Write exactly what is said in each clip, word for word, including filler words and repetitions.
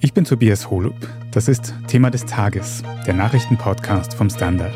Ich bin Tobias Holub. Das ist Thema des Tages, der Nachrichtenpodcast vom Standard.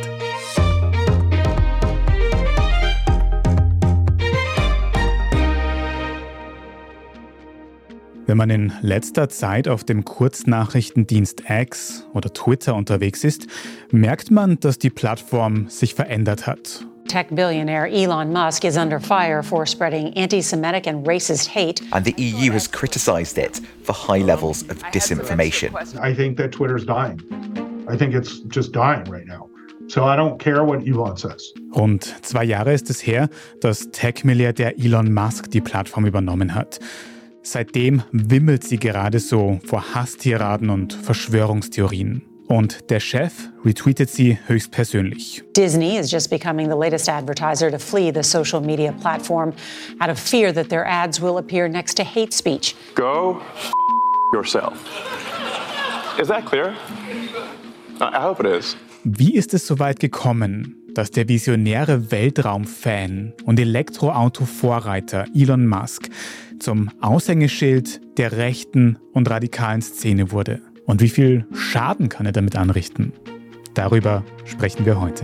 Wenn man in letzter Zeit auf dem Kurznachrichtendienst X oder Twitter unterwegs ist, merkt man, dass die Plattform sich verändert hat. Tech billionaire Elon Musk is under fire for spreading anti-Semitic and racist hate. And the E U has criticised it for high levels of disinformation. I think that Twitter's dying. I think it's just dying right now. So I don't care what Elon says. Rund zwei Jahre ist es her, dass Tech-Milliardär Elon Musk die Plattform übernommen hat. Seitdem wimmelt sie gerade so vor Hasstiraden und Verschwörungstheorien. Und der Chef retweetet sie höchstpersönlich. Disney is just becoming the latest advertiser to flee the social media platform out of fear that their ads will appear next to hate speech. Go f- yourself. Is that clear? I hope it is. Wie ist es so weit gekommen, dass der visionäre Weltraumfan und Elektroauto-Vorreiter Elon Musk zum Aushängeschild der rechten und radikalen Szene wurde? Und wie viel Schaden kann er damit anrichten? Darüber sprechen wir heute.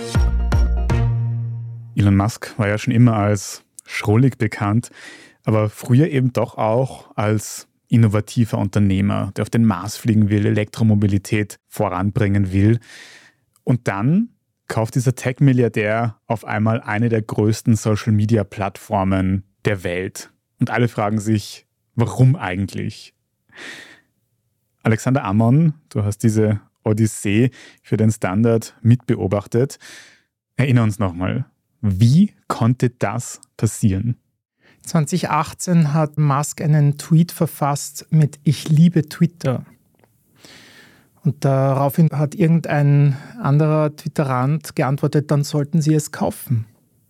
Elon Musk war ja schon immer als schrullig bekannt, aber früher eben doch auch als innovativer Unternehmer, der auf den Mars fliegen will, Elektromobilität voranbringen will. Und dann kauft dieser Tech-Milliardär auf einmal eine der größten Social-Media-Plattformen der Welt. Und alle fragen sich, warum eigentlich? Alexander Ammon, du hast diese Odyssee für den Standard mitbeobachtet. Erinner uns nochmal, wie konnte das passieren? zwanzig achtzehn hat Musk einen Tweet verfasst mit „Ich liebe Twitter". Und daraufhin hat irgendein anderer Twitterant geantwortet, dann sollten Sie es kaufen.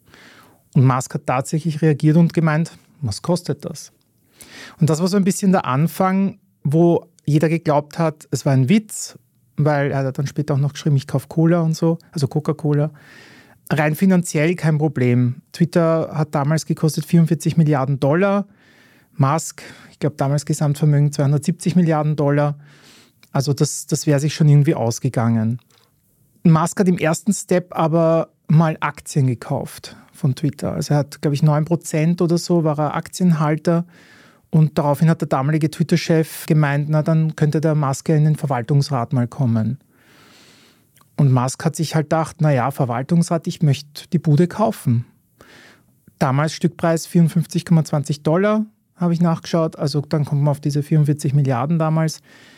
Und Musk hat tatsächlich reagiert und gemeint, was kostet das? Und das war so ein bisschen der Anfang, wo jeder geglaubt hat, es war ein Witz, weil er hat dann später auch noch geschrieben, ich kaufe Cola und so, also Coca-Cola. Rein finanziell kein Problem. Twitter hat damals gekostet vierundvierzig Milliarden Dollar. Musk, ich glaube damals Gesamtvermögen zweihundertsiebzig Milliarden Dollar. Also das, das wäre sich schon irgendwie ausgegangen. Musk hat im ersten Step aber mal Aktien gekauft von Twitter. Also er hat, glaube ich, neun Prozent oder so war er Aktienhalter. Und daraufhin hat der damalige Twitter-Chef gemeint, na dann könnte der Musk in den Verwaltungsrat mal kommen. Und Musk hat sich halt gedacht, naja, Verwaltungsrat, ich möchte die Bude kaufen. Damals Stückpreis vierundfünfzig Komma zwanzig Dollar, habe ich nachgeschaut. Also dann kommt man auf diese vierundvierzig Milliarden damals.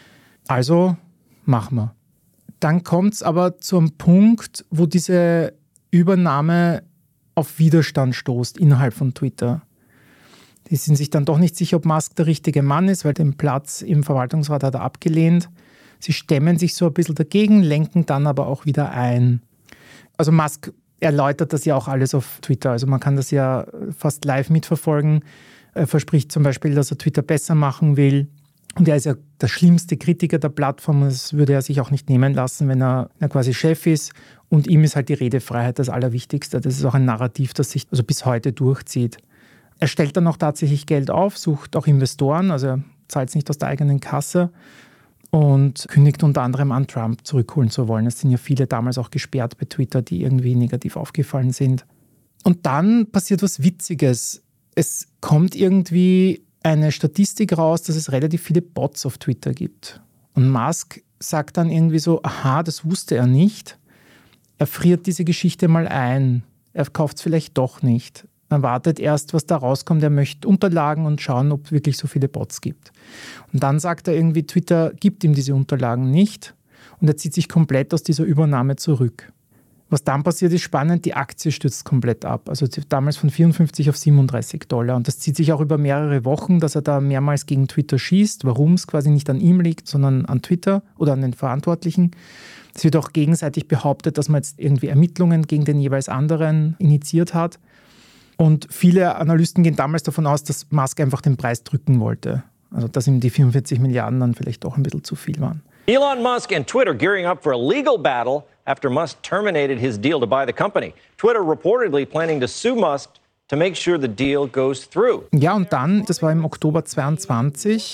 Also machen wir. Dann kommt es aber zu einem Punkt, wo diese Übernahme auf Widerstand stoßt innerhalb von Twitter. Die sind sich dann doch nicht sicher, ob Musk der richtige Mann ist, weil den Platz im Verwaltungsrat hat er abgelehnt. Sie stemmen sich so ein bisschen dagegen, lenken dann aber auch wieder ein. Also Musk erläutert das ja auch alles auf Twitter. Also man kann das ja fast live mitverfolgen. Er verspricht zum Beispiel, dass er Twitter besser machen will. Und er ist ja der schlimmste Kritiker der Plattform. Das würde er sich auch nicht nehmen lassen, wenn er, wenn er quasi Chef ist. Und ihm ist halt die Redefreiheit das Allerwichtigste. Das ist auch ein Narrativ, das sich also bis heute durchzieht. Er stellt dann auch tatsächlich Geld auf, sucht auch Investoren, also er zahlt es nicht aus der eigenen Kasse und kündigt unter anderem an, Trump zurückholen zu wollen. Es sind ja viele damals auch gesperrt bei Twitter, die irgendwie negativ aufgefallen sind. Und dann passiert was Witziges. Es kommt irgendwie eine Statistik raus, dass es relativ viele Bots auf Twitter gibt. Und Musk sagt dann irgendwie so, aha, das wusste er nicht. Er friert diese Geschichte mal ein. Er kauft es vielleicht doch nicht. Man wartet erst, was da rauskommt. Er möchte Unterlagen und schauen, ob es wirklich so viele Bots gibt. Und dann sagt er irgendwie, Twitter gibt ihm diese Unterlagen nicht und er zieht sich komplett aus dieser Übernahme zurück. Was dann passiert, ist spannend, die Aktie stürzt komplett ab. Also damals von vierundfünfzig auf siebenunddreißig Dollar. Und das zieht sich auch über mehrere Wochen, dass er da mehrmals gegen Twitter schießt, warum es quasi nicht an ihm liegt, sondern an Twitter oder an den Verantwortlichen. Es wird auch gegenseitig behauptet, dass man jetzt irgendwie Ermittlungen gegen den jeweils anderen initiiert hat. Und viele Analysten gehen damals davon aus, dass Musk einfach den Preis drücken wollte. Also dass ihm die vierundvierzig Milliarden dann vielleicht doch ein bisschen zu viel waren. Elon Musk and Twitter gearing up for a legal battle after Musk terminated his deal to buy the company. Twitter reportedly planning to sue Musk to make sure the deal goes through. Ja, und dann, das war im Oktober zweiundzwanzig,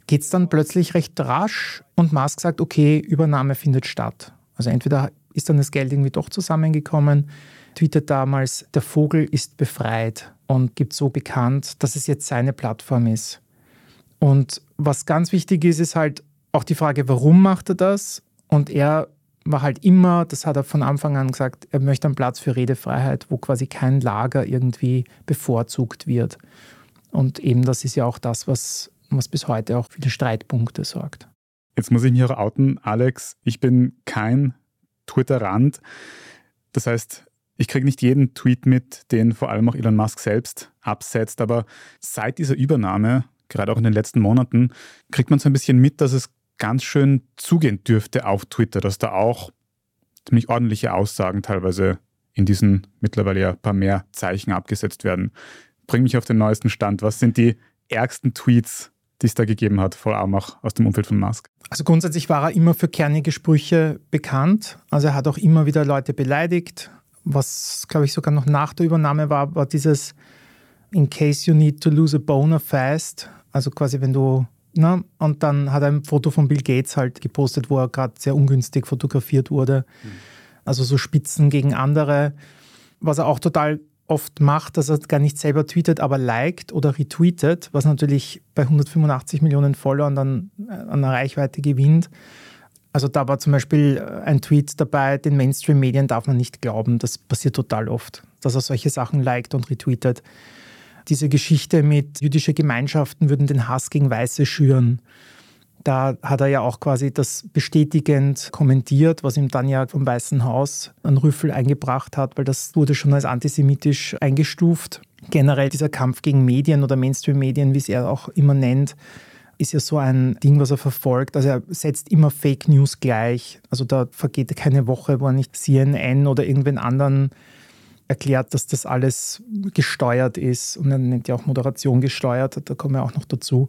geht es dann plötzlich recht rasch und Musk sagt, okay, Übernahme findet statt. Also entweder ist dann das Geld irgendwie doch zusammengekommen, tweetet damals, der Vogel ist befreit und gibt so bekannt, dass es jetzt seine Plattform ist. Und was ganz wichtig ist, ist halt auch die Frage, warum macht er das? Und er war halt immer, das hat er von Anfang an gesagt, er möchte einen Platz für Redefreiheit, wo quasi kein Lager irgendwie bevorzugt wird. Und eben das ist ja auch das, was, was bis heute auch für die Streitpunkte sorgt. Jetzt muss ich mich auch outen, Alex, ich bin kein Twitterant. Das heißt, ich kriege nicht jeden Tweet mit, den vor allem auch Elon Musk selbst absetzt, aber seit dieser Übernahme, gerade auch in den letzten Monaten, kriegt man so ein bisschen mit, dass es ganz schön zugehen dürfte auf Twitter, dass da auch ziemlich ordentliche Aussagen teilweise in diesen mittlerweile ja ein paar mehr Zeichen abgesetzt werden. Bring mich auf den neuesten Stand. Was sind die ärgsten Tweets, die es da gegeben hat, vor allem auch aus dem Umfeld von Musk? Also grundsätzlich war er immer für kernige Sprüche bekannt. Also er hat auch immer wieder Leute beleidigt. Was, glaube ich, sogar noch nach der Übernahme war, war dieses "In case you need to lose a boner fast", also quasi wenn du, na, und dann hat er ein Foto von Bill Gates halt gepostet, wo er gerade sehr ungünstig fotografiert wurde. Mhm. Also so Spitzen gegen andere. Was er auch total oft macht, dass er gar nicht selber tweetet, aber liked oder retweetet, was natürlich bei hundertfünfundachtzig Millionen Followern dann an der Reichweite gewinnt. Also da war zum Beispiel ein Tweet dabei, den Mainstream-Medien darf man nicht glauben. Das passiert total oft, dass er solche Sachen liked und retweetet. Diese Geschichte mit jüdische Gemeinschaften würden den Hass gegen Weiße schüren. Da hat er ja auch quasi das bestätigend kommentiert, was ihm dann ja vom Weißen Haus einen Rüffel eingebracht hat, weil das wurde schon als antisemitisch eingestuft. Generell dieser Kampf gegen Medien oder Mainstream-Medien, wie es er auch immer nennt, ist ja so ein Ding, was er verfolgt. Also er setzt immer Fake News gleich. Also da vergeht keine Woche, wo er nicht C N N oder irgendwen anderen erklärt, dass das alles gesteuert ist. Und er nennt ja auch Moderation gesteuert, da kommen wir auch noch dazu.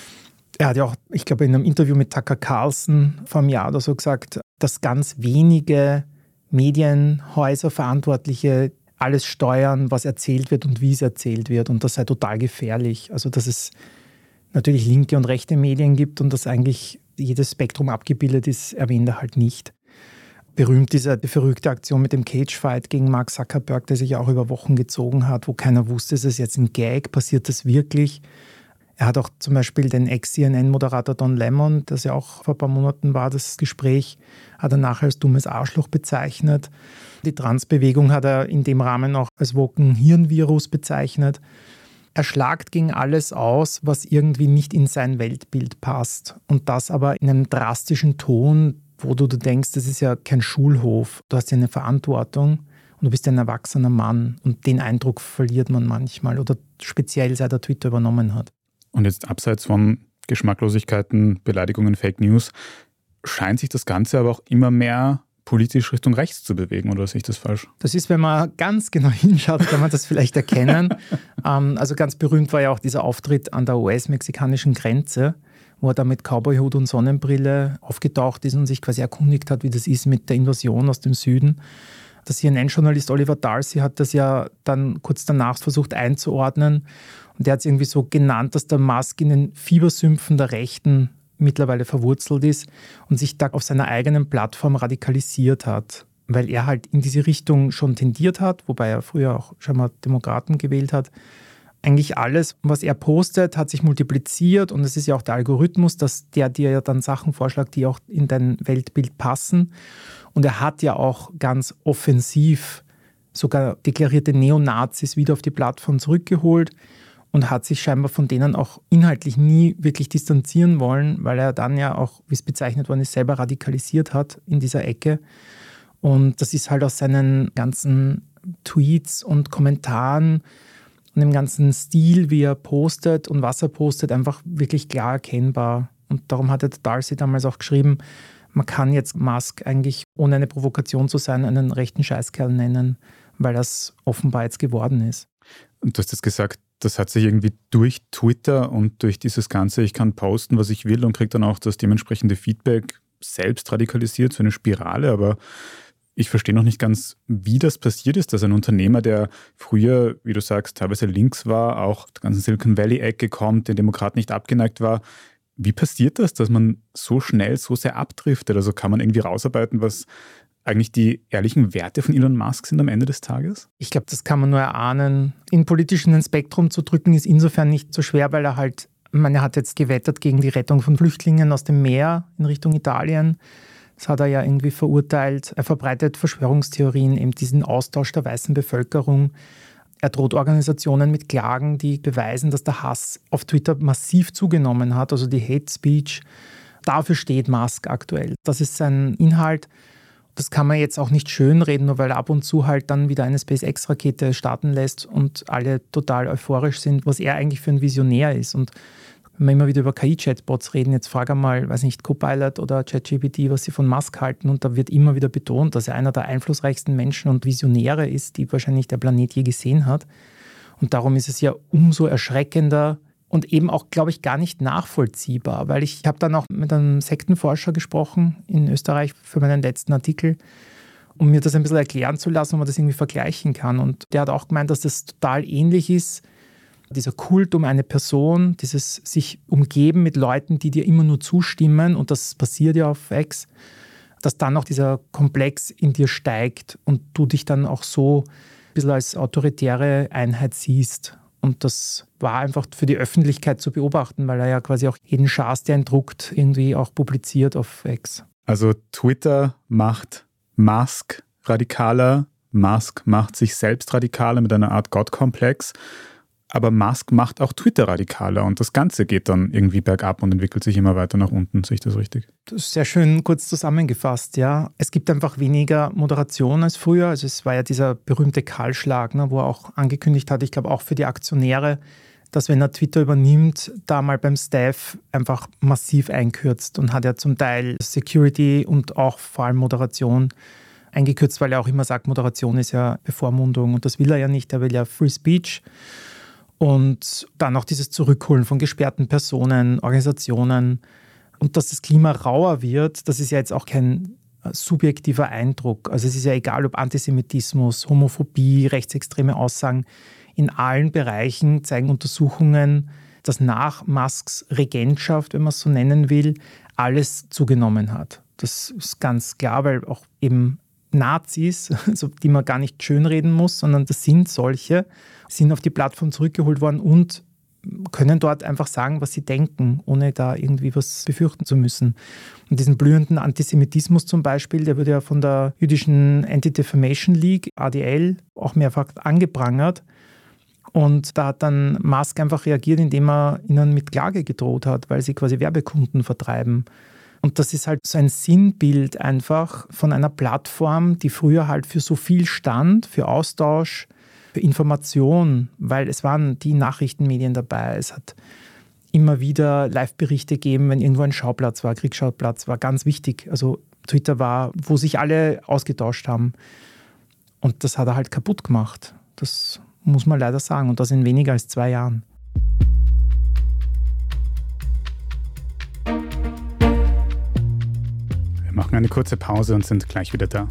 Er hat ja auch, ich glaube, in einem Interview mit Tucker Carlson vor einem Jahr oder so gesagt, dass ganz wenige Medienhäuser, Verantwortliche alles steuern, was erzählt wird und wie es erzählt wird. Und das sei total gefährlich. Also dass es natürlich linke und rechte Medien gibt und dass eigentlich jedes Spektrum abgebildet ist, erwähnt er halt nicht. Berühmt diese verrückte Aktion mit dem Cage-Fight gegen Mark Zuckerberg, der sich ja auch über Wochen gezogen hat, wo keiner wusste, ist es jetzt ein Gag, passiert das wirklich? Er hat auch zum Beispiel den Ex-C N N-Moderator Don Lemon, das ja auch vor ein paar Monaten war, das Gespräch, hat er nachher als dummes Arschloch bezeichnet. Die Transbewegung hat er in dem Rahmen auch als woken Hirnvirus bezeichnet. Er schlagt gegen alles aus, was irgendwie nicht in sein Weltbild passt. Und das aber in einem drastischen Ton, wo du denkst, das ist ja kein Schulhof. Du hast ja eine Verantwortung und du bist ein erwachsener Mann. Und den Eindruck verliert man manchmal oder speziell seit er Twitter übernommen hat. Und jetzt abseits von Geschmacklosigkeiten, Beleidigungen, Fake News, scheint sich das Ganze aber auch immer mehr politisch Richtung rechts zu bewegen, oder sehe ich das falsch? Das ist, wenn man ganz genau hinschaut, kann man das vielleicht erkennen. ähm, also ganz berühmt war ja auch dieser Auftritt an der U S-mexikanischen Grenze, wo er da mit Cowboyhut und Sonnenbrille aufgetaucht ist und sich quasi erkundigt hat, wie das ist mit der Invasion aus dem Süden. Der C N N-Journalist Oliver Darcy hat das ja dann kurz danach versucht einzuordnen. Und der hat es irgendwie so genannt, dass der Musk in den Fiebersümpfen der Rechten mittlerweile verwurzelt ist und sich da auf seiner eigenen Plattform radikalisiert hat, weil er halt in diese Richtung schon tendiert hat, wobei er früher auch schon mal Demokraten gewählt hat. Eigentlich alles, was er postet, hat sich multipliziert und es ist ja auch der Algorithmus, dass der dir ja dann Sachen vorschlägt, die auch in dein Weltbild passen. Und er hat ja auch ganz offensiv sogar deklarierte Neonazis wieder auf die Plattform zurückgeholt und hat sich scheinbar von denen auch inhaltlich nie wirklich distanzieren wollen, weil er dann ja auch, wie es bezeichnet worden ist, selber radikalisiert hat in dieser Ecke. Und das ist halt aus seinen ganzen Tweets und Kommentaren und dem ganzen Stil, wie er postet und was er postet, einfach wirklich klar erkennbar. Und darum hat der Darcy damals auch geschrieben, man kann jetzt Musk eigentlich, ohne eine Provokation zu sein, einen rechten Scheißkerl nennen, weil das offenbar jetzt geworden ist. Und du hast jetzt gesagt, das hat sich irgendwie durch Twitter und durch dieses Ganze, ich kann posten, was ich will und kriege dann auch das dementsprechende Feedback selbst radikalisiert, so eine Spirale. Aber ich verstehe noch nicht ganz, wie das passiert ist, dass ein Unternehmer, der früher, wie du sagst, teilweise links war, auch der ganzen Silicon Valley-Ecke kommt, den Demokraten nicht abgeneigt war, Wie passiert das, dass man so schnell so sehr abdriftet? Also kann man irgendwie rausarbeiten, was eigentlich die ehrlichen Werte von Elon Musk sind am Ende des Tages? Ich glaube, das kann man nur erahnen. In politischen ein Spektrum zu drücken, ist insofern nicht so schwer, weil er halt, ich meine, er hat jetzt gewettert gegen die Rettung von Flüchtlingen aus dem Meer in Richtung Italien. Das hat er ja irgendwie verurteilt. Er verbreitet Verschwörungstheorien, eben diesen Austausch der weißen Bevölkerung. Er droht Organisationen mit Klagen, die beweisen, dass der Hass auf Twitter massiv zugenommen hat, also die Hate Speech. Dafür steht Musk aktuell. Das ist sein Inhalt. Das kann man jetzt auch nicht schönreden, nur weil er ab und zu halt dann wieder eine SpaceX-Rakete starten lässt und alle total euphorisch sind, was er eigentlich für ein Visionär ist. Und wenn wir immer wieder über K I-Chatbots reden, jetzt frage mal, weiß nicht, Copilot oder ChatGPT, was sie von Musk halten. Und da wird immer wieder betont, dass er einer der einflussreichsten Menschen und Visionäre ist, die wahrscheinlich der Planet je gesehen hat. Und darum ist es ja umso erschreckender und eben auch, glaube ich, gar nicht nachvollziehbar. Weil ich habe dann auch mit einem Sektenforscher gesprochen in Österreich für meinen letzten Artikel, um mir das ein bisschen erklären zu lassen, ob man das irgendwie vergleichen kann. Und der hat auch gemeint, dass das total ähnlich ist, dieser Kult um eine Person, dieses sich umgeben mit Leuten, die dir immer nur zustimmen, und das passiert ja auf X, dass dann auch dieser Komplex in dir steigt und du dich dann auch so ein bisschen als autoritäre Einheit siehst. Und das war einfach für die Öffentlichkeit zu beobachten, weil er ja quasi auch jeden Schaß, der ihn druckt, irgendwie auch publiziert auf X. Also Twitter macht Musk radikaler, Musk macht sich selbst radikaler mit einer Art Gottkomplex, aber Musk macht auch Twitter radikaler und das Ganze geht dann irgendwie bergab und entwickelt sich immer weiter nach unten. Sehe ich das richtig? Das ist sehr schön kurz zusammengefasst, ja. Es gibt einfach weniger Moderation als früher. Also es war ja dieser berühmte Kahlschlag, ne, wo er auch angekündigt hat, ich glaube auch für die Aktionäre, dass wenn er Twitter übernimmt, da mal beim Staff einfach massiv einkürzt und hat ja zum Teil Security und auch vor allem Moderation eingekürzt, weil er auch immer sagt, Moderation ist ja Bevormundung und das will er ja nicht, er will ja Free Speech. Und dann auch dieses Zurückholen von gesperrten Personen, Organisationen. Und dass das Klima rauer wird, das ist ja jetzt auch kein subjektiver Eindruck. Also es ist ja egal, ob Antisemitismus, Homophobie, rechtsextreme Aussagen. In allen Bereichen zeigen Untersuchungen, dass nach Musks Regentschaft, wenn man es so nennen will, alles zugenommen hat. Das ist ganz klar, weil auch eben Nazis, also die man gar nicht schönreden muss, sondern das sind solche, sind auf die Plattform zurückgeholt worden und können dort einfach sagen, was sie denken, ohne da irgendwie was befürchten zu müssen. Und diesen blühenden Antisemitismus zum Beispiel, der wurde ja von der jüdischen Anti-Defamation League, A D L, auch mehrfach angeprangert. Und da hat dann Musk einfach reagiert, indem er ihnen mit Klage gedroht hat, weil sie quasi Werbekunden vertreiben. Und das ist halt so ein Sinnbild einfach von einer Plattform, die früher halt für so viel stand, für Austausch, für Information, weil es waren die Nachrichtenmedien dabei. Es hat immer wieder Live-Berichte gegeben, wenn irgendwo ein Schauplatz war, Kriegsschauplatz war ganz wichtig. Also Twitter war, wo sich alle ausgetauscht haben. Und das hat er halt kaputt gemacht. Das muss man leider sagen. Und das in weniger als zwei Jahren. Wir machen eine kurze Pause und sind gleich wieder da.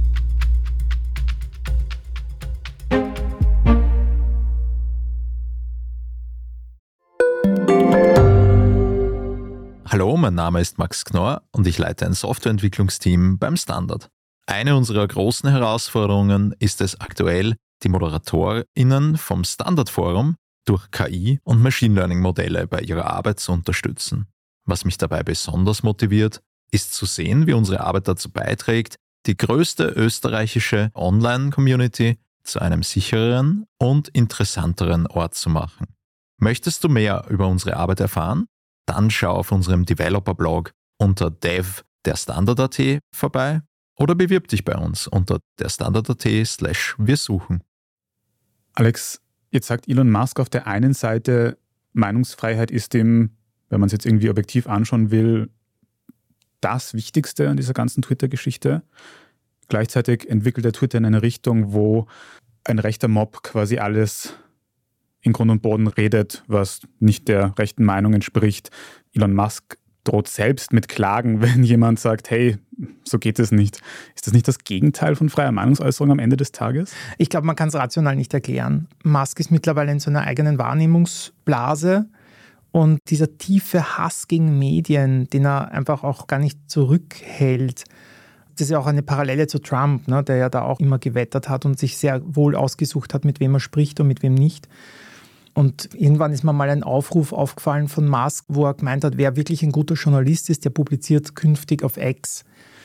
Hallo, mein Name ist Max Knorr und ich leite ein Softwareentwicklungsteam beim Standard. Eine unserer großen Herausforderungen ist es aktuell, die ModeratorInnen vom Standard-Forum durch K I- und Machine Learning-Modelle bei ihrer Arbeit zu unterstützen. Was mich dabei besonders motiviert, ist zu sehen, wie unsere Arbeit dazu beiträgt, die größte österreichische Online-Community zu einem sichereren und interessanteren Ort zu machen. Möchtest du mehr über unsere Arbeit erfahren? Dann schau auf unserem Developer-Blog unter dev der Standard punkt at vorbei oder bewirb dich bei uns unter der Standard punkt at slash wir suchen. Alex, jetzt sagt Elon Musk auf der einen Seite, Meinungsfreiheit ist ihm, wenn man es jetzt irgendwie objektiv anschauen will, das Wichtigste an dieser ganzen Twitter-Geschichte. Gleichzeitig entwickelt er Twitter in eine Richtung, wo ein rechter Mob quasi alles in Grund und Boden redet, was nicht der rechten Meinung entspricht. Elon Musk droht selbst mit Klagen, wenn jemand sagt, hey, so geht es nicht. Ist das nicht das Gegenteil von freier Meinungsäußerung am Ende des Tages? Ich glaube, man kann es rational nicht erklären. Musk ist mittlerweile in so einer eigenen Wahrnehmungsblase Und dieser tiefe Hass gegen Medien, den er einfach auch gar nicht zurückhält, das ist ja auch eine Parallele zu Trump, ne, der ja da auch immer gewettert hat und sich sehr wohl ausgesucht hat, mit wem er spricht und mit wem nicht. Und irgendwann ist mir mal ein Aufruf aufgefallen von Musk, wo er gemeint hat, wer wirklich ein guter Journalist ist, der publiziert künftig auf X.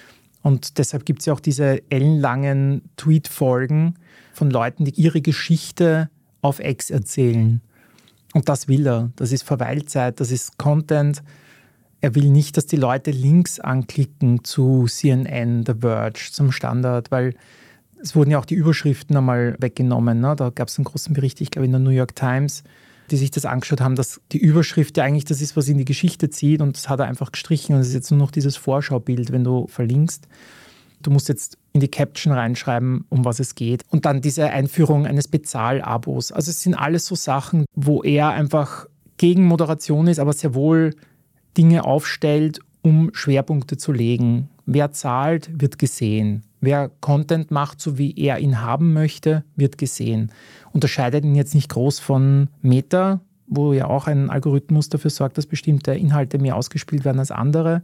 Und deshalb gibt es ja auch diese ellenlangen Tweet-Folgen von Leuten, die ihre Geschichte auf X erzählen. Und das will er. Das ist Verweilzeit, das ist Content. Er will nicht, dass die Leute Links anklicken zu C N N, The Verge, zum Standard, weil es wurden ja auch die Überschriften einmal weggenommen. Ne? Da gab es einen großen Bericht, ich glaube in der New York Times, die sich das angeschaut haben, dass die Überschrift ja eigentlich das ist, was in die Geschichte zieht, und das hat er einfach gestrichen und es ist jetzt nur noch dieses Vorschaubild, wenn du verlinkst. Du musst jetzt in die Caption reinschreiben, um was es geht. Und dann diese Einführung eines Bezahlabos. Also es sind alles so Sachen, wo er einfach gegen Moderation ist, aber sehr wohl Dinge aufstellt, um Schwerpunkte zu legen. Wer zahlt, wird gesehen. Wer Content macht, so wie er ihn haben möchte, wird gesehen. Unterscheidet ihn jetzt nicht groß von Meta, wo ja auch ein Algorithmus dafür sorgt, dass bestimmte Inhalte mehr ausgespielt werden als andere.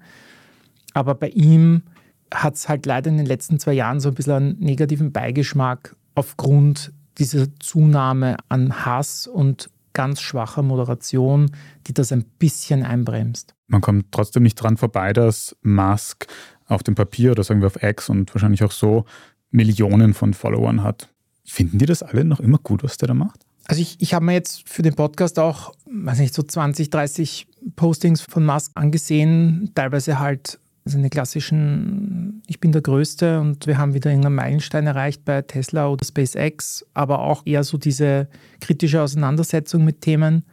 Aber bei ihm hat es halt leider in den letzten zwei Jahren so ein bisschen einen negativen Beigeschmack aufgrund dieser Zunahme an Hass und ganz schwacher Moderation, die das ein bisschen einbremst. Man kommt trotzdem nicht dran vorbei, dass Musk auf dem Papier oder sagen wir auf X und wahrscheinlich auch so Millionen von Followern hat. Finden die das alle noch immer gut, was der da macht? Also ich, ich habe mir jetzt für den Podcast auch, weiß nicht, so zwanzig, dreißig Postings von Musk angesehen, teilweise halt seine klassischen, ich bin der Größte und wir haben wieder irgendeinen Meilenstein erreicht bei Tesla oder SpaceX, aber auch eher so diese kritische Auseinandersetzung mit Themen.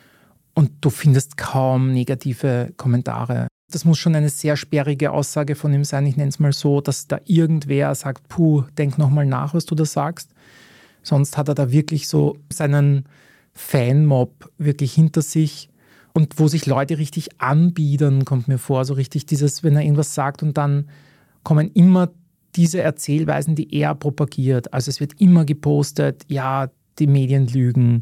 Und du findest kaum negative Kommentare. Das muss schon eine sehr sperrige Aussage von ihm sein, ich nenne es mal so, dass da irgendwer sagt, puh, denk nochmal nach, was du da sagst. Sonst hat er da wirklich so seinen Fanmob wirklich hinter sich. Und wo sich Leute richtig anbiedern, kommt mir vor, so richtig dieses, wenn er irgendwas sagt und dann kommen immer diese Erzählweisen, die er propagiert. Also es wird immer gepostet, ja, die Medien lügen,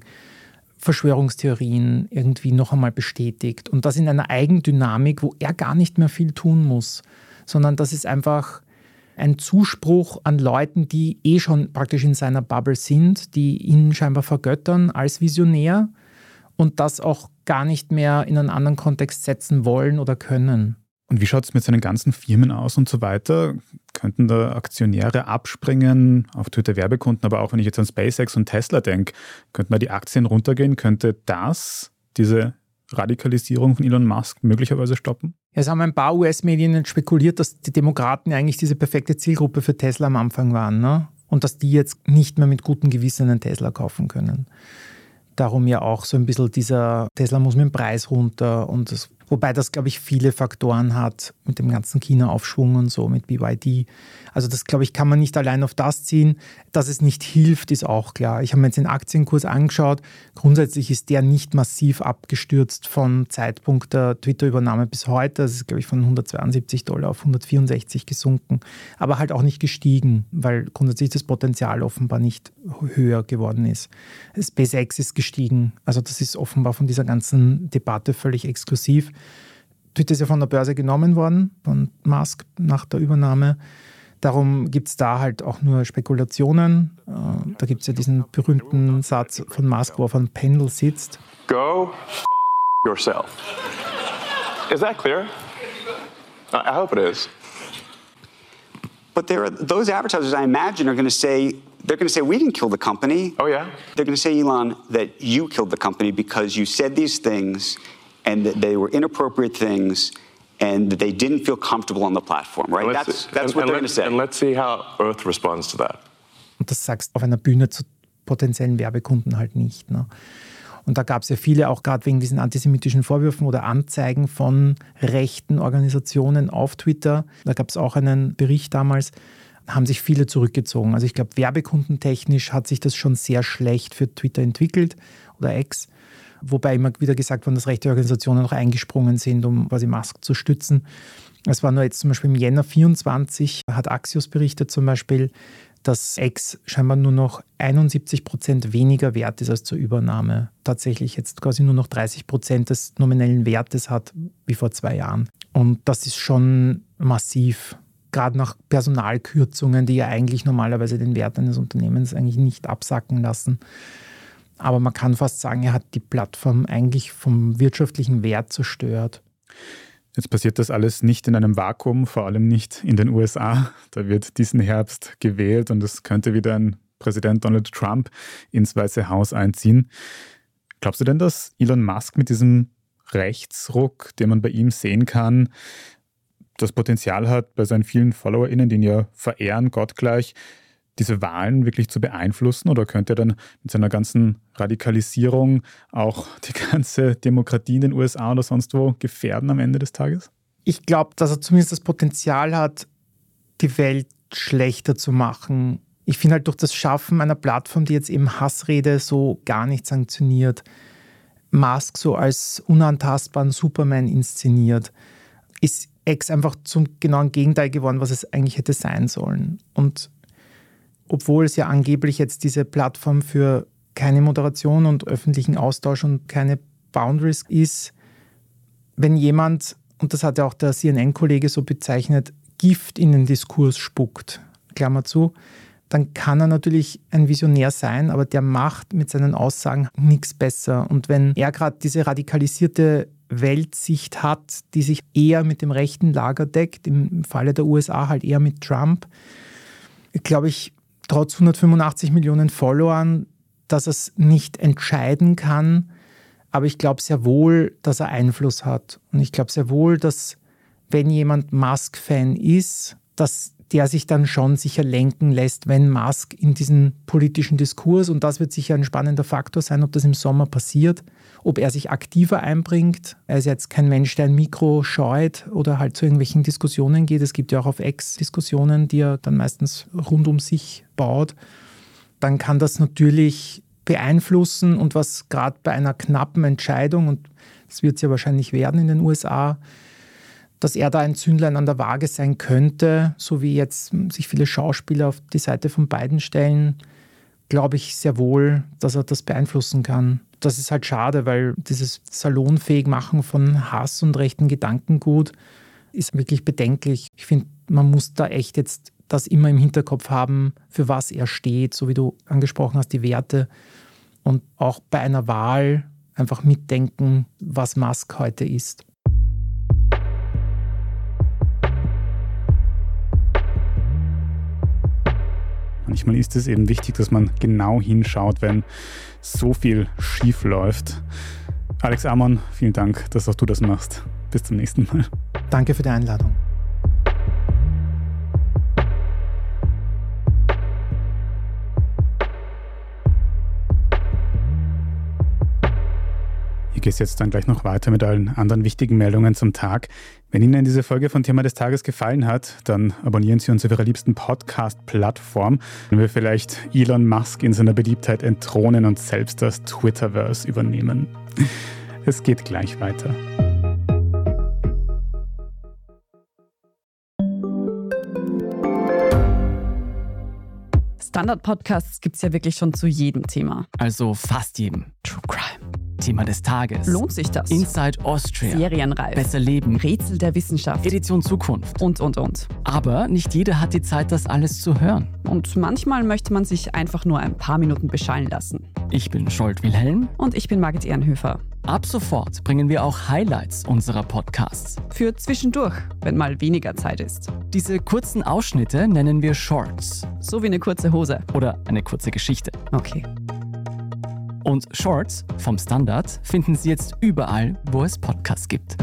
Verschwörungstheorien irgendwie noch einmal bestätigt. Und das in einer Eigendynamik, wo er gar nicht mehr viel tun muss, sondern das ist einfach ein Zuspruch an Leuten, die eh schon praktisch in seiner Bubble sind, die ihn scheinbar vergöttern als Visionär und das auch gar nicht mehr in einen anderen Kontext setzen wollen oder können. Und wie schaut es mit seinen ganzen Firmen aus und so weiter? Könnten da Aktionäre abspringen, auf Twitter Werbekunden, aber auch wenn ich jetzt an SpaceX und Tesla denke, könnten da die Aktien runtergehen? Könnte das, diese Radikalisierung von Elon Musk möglicherweise stoppen? Ja, es haben ein paar U S-Medien spekuliert, dass die Demokraten eigentlich diese perfekte Zielgruppe für Tesla am Anfang waren, ne? Und dass die jetzt nicht mehr mit gutem Gewissen einen Tesla kaufen können. Darum ja auch so ein bisschen dieser Tesla muss mit dem Preis runter und das, wobei das, glaube ich, viele Faktoren hat mit dem ganzen China-Aufschwung und so, mit B Y D. Also das, glaube ich, kann man nicht allein auf das ziehen. Dass es nicht hilft, ist auch klar. Ich habe mir jetzt den Aktienkurs angeschaut. Grundsätzlich ist der nicht massiv abgestürzt vom Zeitpunkt der Twitter-Übernahme bis heute. Das ist, glaube ich, von hundertzweiundsiebzig Dollar auf hundertvierundsechzig gesunken. Aber halt auch nicht gestiegen, weil grundsätzlich das Potenzial offenbar nicht höher geworden ist. SpaceX ist gestiegen. Also das ist offenbar von dieser ganzen Debatte völlig exklusiv. Twitter ist ja von der Börse genommen worden, von Musk nach der Übernahme. Darum gibt es da halt auch nur Spekulationen. Da gibt es ja diesen berühmten Satz von Musk, wo er auf einem Pendel sitzt. Go f*** yourself. Is that clear? I hope it is. But there are, those advertisers, I imagine, are going to say, they're going to say, we didn't kill the company. Oh, yeah? They're going to say, Elon, that you killed the company because you said these things and that they were inappropriate things and that they didn't feel comfortable on the platform, right? That's, that's and, what and they're going to say. And let's see how Earth responds to that. Und das sagst du auf einer Bühne zu potenziellen Werbekunden halt nicht, ne? Und da gab es ja viele, auch gerade wegen diesen antisemitischen Vorwürfen oder Anzeigen von rechten Organisationen auf Twitter. Da gab es auch einen Bericht damals, haben sich viele zurückgezogen. Also ich glaube, werbekundentechnisch hat sich das schon sehr schlecht für Twitter entwickelt oder X. Wobei immer wieder gesagt wurde, dass rechte Organisationen auch eingesprungen sind, um quasi Musk zu stützen. Es war nur jetzt zum Beispiel im Jänner vierundzwanzig, hat Axios berichtet zum Beispiel, dass X scheinbar nur noch einundsiebzig Prozent weniger wert ist als zur Übernahme. Tatsächlich jetzt quasi nur noch dreißig Prozent des nominellen Wertes hat wie vor zwei Jahren. Und das ist schon massiv. Gerade nach Personalkürzungen, die ja eigentlich normalerweise den Wert eines Unternehmens eigentlich nicht absacken lassen. Aber man kann fast sagen, er hat die Plattform eigentlich vom wirtschaftlichen Wert zerstört. Jetzt passiert das alles nicht in einem Vakuum, vor allem nicht in den U S A. Da wird diesen Herbst gewählt und es könnte wieder ein Präsident Donald Trump ins Weiße Haus einziehen. Glaubst du denn, dass Elon Musk mit diesem Rechtsruck, den man bei ihm sehen kann, das Potenzial hat, bei seinen vielen FollowerInnen, die ihn ja verehren, gottgleich, diese Wahlen wirklich zu beeinflussen? Oder könnte er dann mit seiner ganzen Radikalisierung auch die ganze Demokratie in den U S A oder sonst wo gefährden am Ende des Tages? Ich glaube, dass er zumindest das Potenzial hat, die Welt schlechter zu machen. Ich finde halt durch das Schaffen einer Plattform, die jetzt eben Hassrede so gar nicht sanktioniert, Musk so als unantastbaren Superman inszeniert, ist X einfach zum genauen Gegenteil geworden, was es eigentlich hätte sein sollen. Und obwohl es ja angeblich jetzt diese Plattform für keine Moderation und öffentlichen Austausch und keine Boundaries ist, wenn jemand, und das hat ja auch der C N N-Kollege so bezeichnet, Gift in den Diskurs spuckt, Klammer zu, dann kann er natürlich ein Visionär sein, aber der macht mit seinen Aussagen nichts besser. Und wenn er gerade diese radikalisierte Weltsicht hat, die sich eher mit dem rechten Lager deckt, im Falle der U S A halt eher mit Trump, glaube ich, trotz hundertfünfundachtzig Millionen Followern, dass er es nicht entscheiden kann. Aber ich glaube sehr wohl, dass er Einfluss hat. Und ich glaube sehr wohl, dass wenn jemand Musk-Fan ist, dass der sich dann schon sicher lenken lässt, wenn Musk in diesen politischen Diskurs, und das wird sicher ein spannender Faktor sein, ob das im Sommer passiert, ob er sich aktiver einbringt. Er ist jetzt kein Mensch, der ein Mikro scheut oder halt zu irgendwelchen Diskussionen geht. Es gibt ja auch auf X Diskussionen, die er dann meistens rund um sich baut. Dann kann das natürlich beeinflussen und was gerade bei einer knappen Entscheidung, und das wird es ja wahrscheinlich werden in den U S A, dass er da ein Zündlein an der Waage sein könnte, so wie jetzt sich viele Schauspieler auf die Seite von Biden stellen, glaube ich sehr wohl, dass er das beeinflussen kann. Das ist halt schade, weil dieses salonfähig machen von Hass und rechten Gedankengut ist wirklich bedenklich. Ich finde, man muss da echt jetzt das immer im Hinterkopf haben, für was er steht, so wie du angesprochen hast, die Werte. Und auch bei einer Wahl einfach mitdenken, was Musk heute ist. Manchmal ist es eben wichtig, dass man genau hinschaut, wenn so viel schief läuft. Alex Amon, vielen Dank, dass auch du das machst. Bis zum nächsten Mal. Danke für die Einladung. Hier geht es jetzt dann gleich noch weiter mit allen anderen wichtigen Meldungen zum Tag. Wenn Ihnen diese Folge von Thema des Tages gefallen hat, dann abonnieren Sie uns auf Ihrer liebsten Podcast-Plattform, wenn wir vielleicht Elon Musk in seiner Beliebtheit entthronen und selbst das Twitterverse übernehmen. Es geht gleich weiter. Standard-Podcasts gibt es ja wirklich schon zu jedem Thema. Also fast jedem. True Crime. Thema des Tages. Lohnt sich das? Inside Austria. Serienreif. Besser leben. Rätsel der Wissenschaft. Edition Zukunft. Und, und, und. Aber nicht jeder hat die Zeit, das alles zu hören. Und manchmal möchte man sich einfach nur ein paar Minuten beschallen lassen. Ich bin Scholt Wilhelm. Und ich bin Margit Ehrenhöfer. Ab sofort bringen wir auch Highlights unserer Podcasts. Für zwischendurch, wenn mal weniger Zeit ist. Diese kurzen Ausschnitte nennen wir Shorts. So wie eine kurze Hose. Oder eine kurze Geschichte. Okay. Und Shorts vom Standard finden Sie jetzt überall, wo es Podcasts gibt.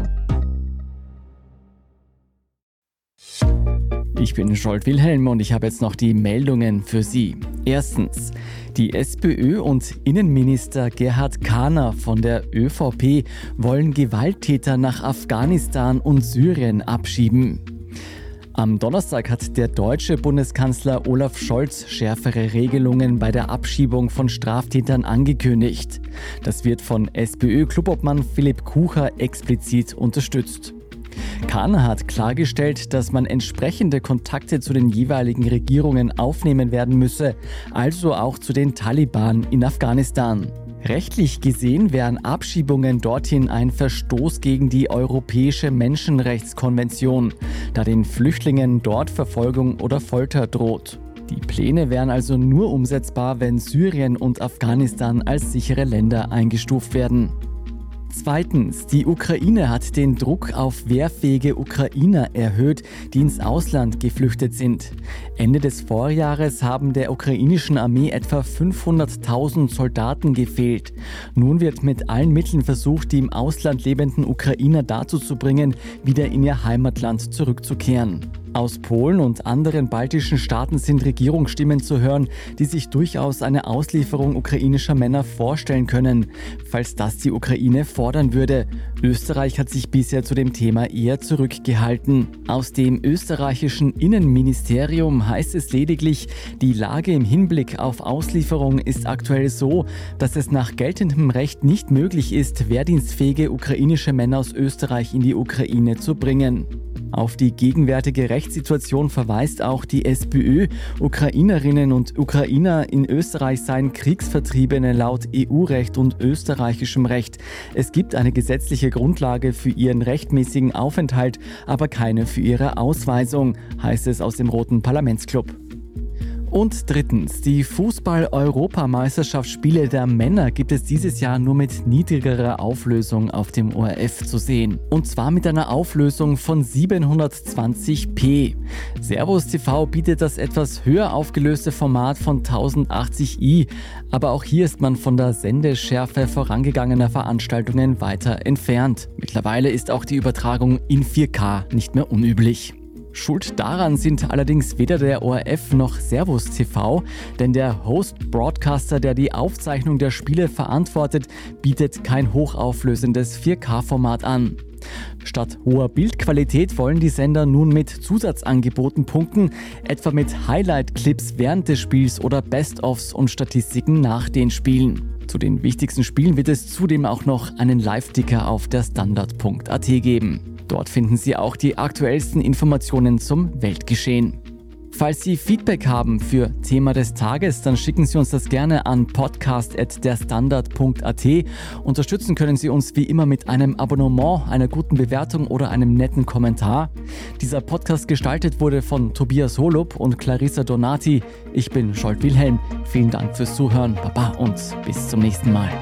Ich bin Scholt Wilhelm und ich habe jetzt noch die Meldungen für Sie. Erstens, die SPÖ und Innenminister Gerhard Kahner von der ÖVP wollen Gewalttäter nach Afghanistan und Syrien abschieben. Am Donnerstag hat der deutsche Bundeskanzler Olaf Scholz schärfere Regelungen bei der Abschiebung von Straftätern angekündigt. Das wird von SPÖ-Klubobmann Philipp Kucher explizit unterstützt. Khan hat klargestellt, dass man entsprechende Kontakte zu den jeweiligen Regierungen aufnehmen werden müsse, also auch zu den Taliban in Afghanistan. Rechtlich gesehen wären Abschiebungen dorthin ein Verstoß gegen die Europäische Menschenrechtskonvention, da den Flüchtlingen dort Verfolgung oder Folter droht. Die Pläne wären also nur umsetzbar, wenn Syrien und Afghanistan als sichere Länder eingestuft werden. Zweitens, die Ukraine hat den Druck auf wehrfähige Ukrainer erhöht, die ins Ausland geflüchtet sind. Ende des Vorjahres haben der ukrainischen Armee etwa fünfhunderttausend Soldaten gefehlt. Nun wird mit allen Mitteln versucht, die im Ausland lebenden Ukrainer dazu zu bringen, wieder in ihr Heimatland zurückzukehren. Aus Polen und anderen baltischen Staaten sind Regierungsstimmen zu hören, die sich durchaus eine Auslieferung ukrainischer Männer vorstellen können, falls das die Ukraine fordern würde. Österreich hat sich bisher zu dem Thema eher zurückgehalten. Aus dem österreichischen Innenministerium heißt es lediglich, die Lage im Hinblick auf Auslieferung ist aktuell so, dass es nach geltendem Recht nicht möglich ist, wehrdienstfähige ukrainische Männer aus Österreich in die Ukraine zu bringen. Auf die gegenwärtige Rechtssituation verweist auch die SPÖ. Ukrainerinnen und Ukrainer in Österreich seien Kriegsvertriebene laut E U-Recht und österreichischem Recht. Es gibt eine gesetzliche Grundlage für ihren rechtmäßigen Aufenthalt, aber keine für ihre Ausweisung, heißt es aus dem Roten Parlamentsclub. Und drittens, die Fußball-Europameisterschaftsspiele der Männer gibt es dieses Jahr nur mit niedrigerer Auflösung auf dem O R F zu sehen. Und zwar mit einer Auflösung von siebenhundertzwanzig p. Servus T V bietet das etwas höher aufgelöste Format von tausendachtzig i, aber auch hier ist man von der Sendeschärfe vorangegangener Veranstaltungen weiter entfernt. Mittlerweile ist auch die Übertragung in vier K nicht mehr unüblich. Schuld daran sind allerdings weder der O R F noch Servus T V, denn der Host-Broadcaster, der die Aufzeichnung der Spiele verantwortet, bietet kein hochauflösendes vier K-Format an. Statt hoher Bildqualität wollen die Sender nun mit Zusatzangeboten punkten, etwa mit Highlight-Clips während des Spiels oder Best-ofs und Statistiken nach den Spielen. Zu den wichtigsten Spielen wird es zudem auch noch einen Live-Ticker auf der Standard punkt a t geben. Dort finden Sie auch die aktuellsten Informationen zum Weltgeschehen. Falls Sie Feedback haben für Thema des Tages, dann schicken Sie uns das gerne an podcast at derstandard punkt a t. Unterstützen können Sie uns wie immer mit einem Abonnement, einer guten Bewertung oder einem netten Kommentar. Dieser Podcast gestaltet wurde von Tobias Holub und Clarissa Donati. Ich bin Scholt Wilhelm. Vielen Dank fürs Zuhören. Baba und bis zum nächsten Mal.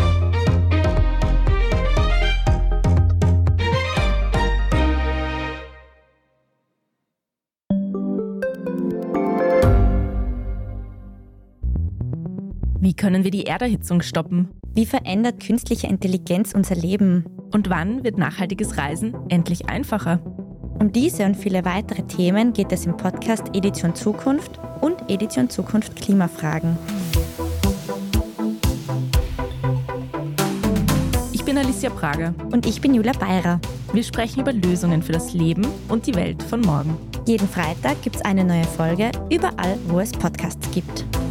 Wie können wir die Erderhitzung stoppen? Wie verändert künstliche Intelligenz unser Leben? Und wann wird nachhaltiges Reisen endlich einfacher? Um diese und viele weitere Themen geht es im Podcast Edition Zukunft und Edition Zukunft Klimafragen. Ich bin Alicia Prager. Und ich bin Julia Beirer. Wir sprechen über Lösungen für das Leben und die Welt von morgen. Jeden Freitag gibt es eine neue Folge, überall, wo es Podcasts gibt.